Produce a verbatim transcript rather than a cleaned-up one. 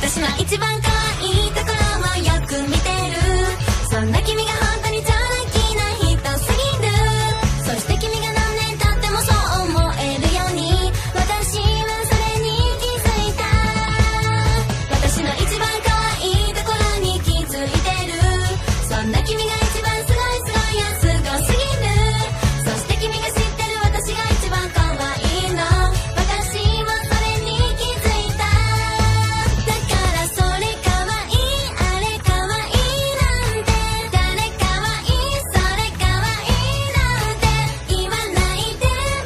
私の一番可愛いところもよく見てる。そんな君が